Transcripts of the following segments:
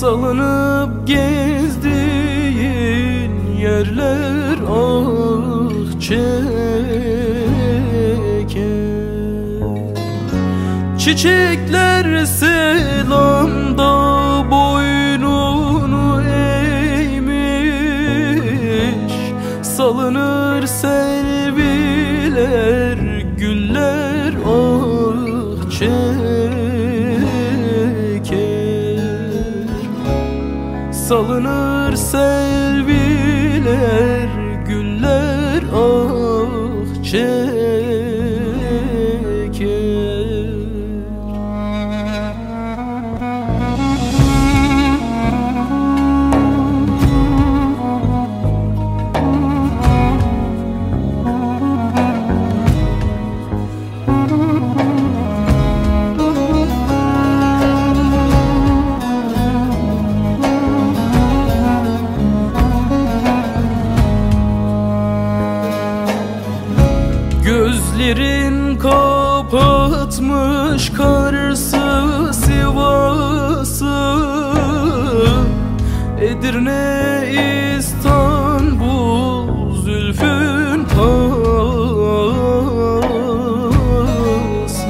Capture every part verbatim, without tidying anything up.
Salınıp gezdiğin yerler ah çeker. Çiçekler selamda boynunu eğmiş, salınır selviler, güller ah çeker. Salınır selviler, güller ah çeker. Gözlerin kapatmış Kars'ı, Sivas'ı, Edirne, İstanbul, zülfün pası.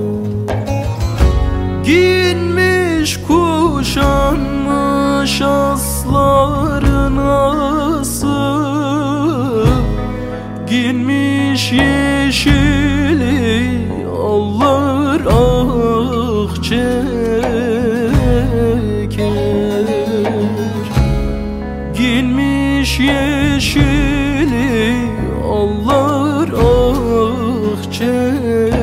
Giyinmiş kuşanmış asların ası, giyinmiş yeşili allar ah çeker. Giyinmiş yeşili allar ah çeker.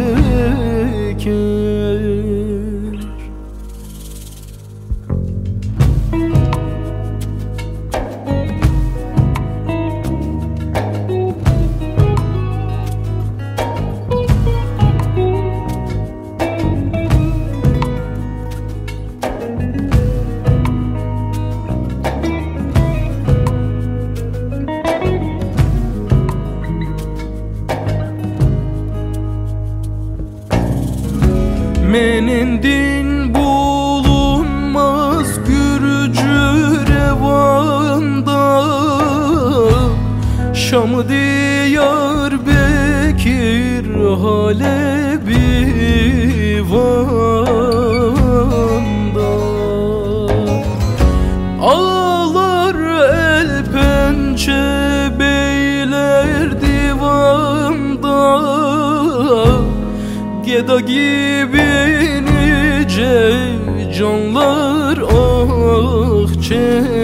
Menendin bulunmaz Gürcü revanda, Şam Diyarbakır Halebi Van'da. Ağlar el pençe beyler divanda, Geda gibi nice canlar ah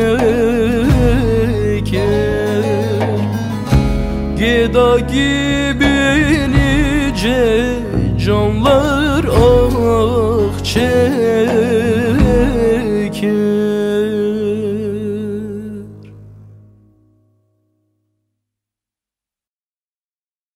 çeker. Geda gibi